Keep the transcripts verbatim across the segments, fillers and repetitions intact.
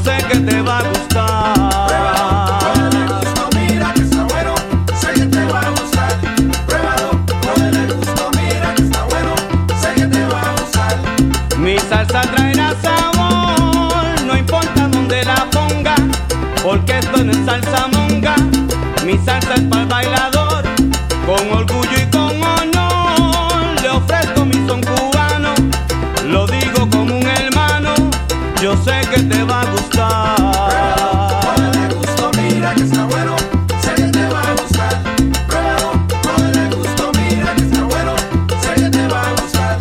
sé que te va a gustar. Pruébalo, cógele gusto, mira que está bueno, sé que te va a gustar. Pruébalo, cógele gusto, mira que está bueno, sé que te va a gustar. Mi salsa traerá sabor, no importa dónde la ponga, porque esto no es salsa monga. Mi salsa es para el bailador, con orgullo y con honor. Le ofrezco mi son cubano, lo digo como un hermano, yo sé que te va a gustar. Pruébalo, cógele gusto, mira que está bueno, sé que te va a gustar. Pruébalo, cógele gusto, mira que está bueno, sé que te va a gustar.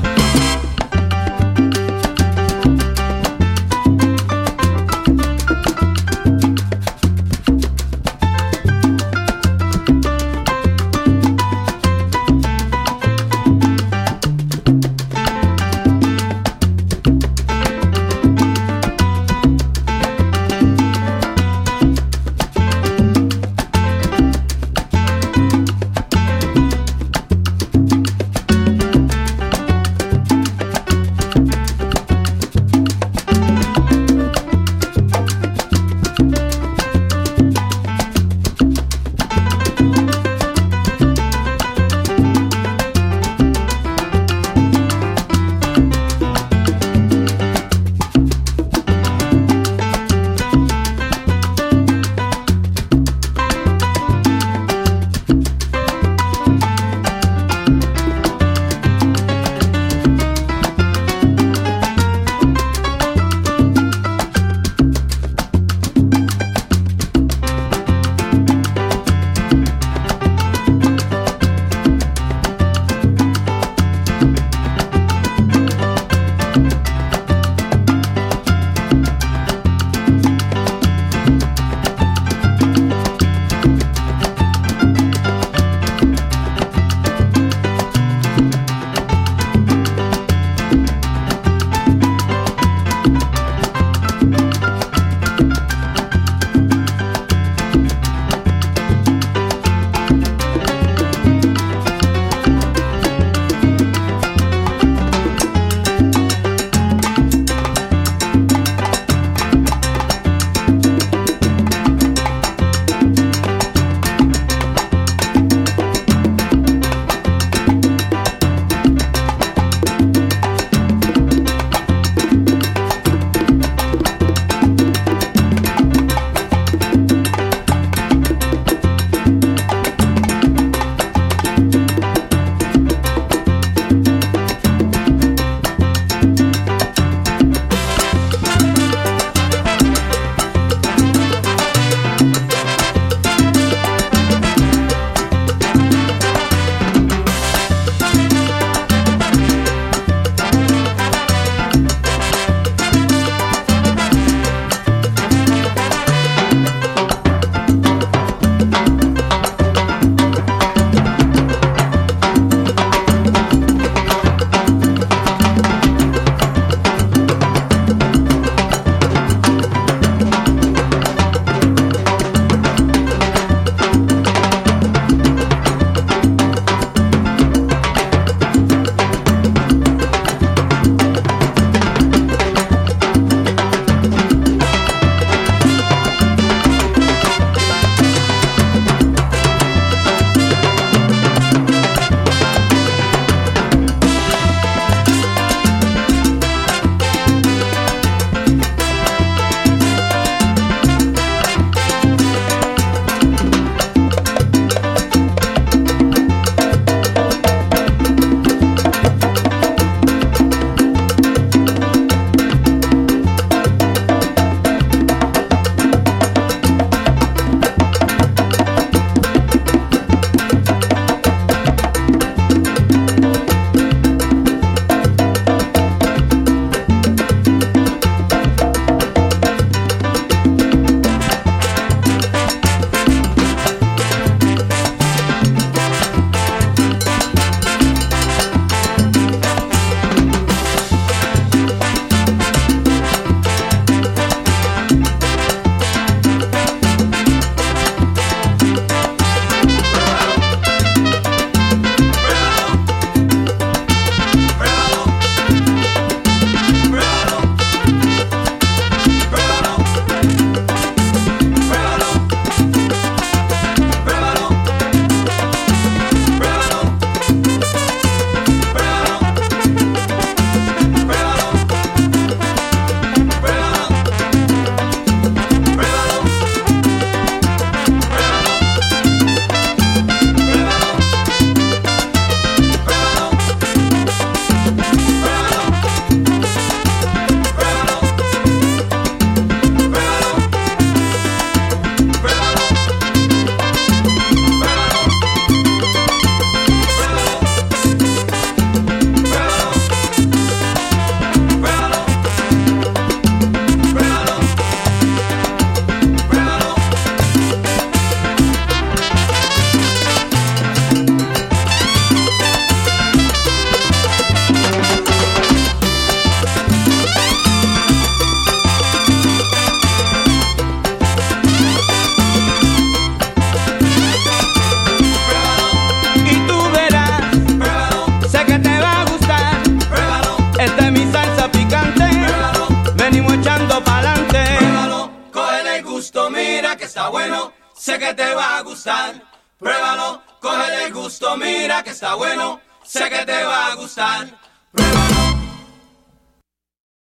gusto, mira que está bueno, sé que te va a gustar. Pruébalo, cógele el gusto, mira que está bueno, sé que te va a gustar. Pruébalo.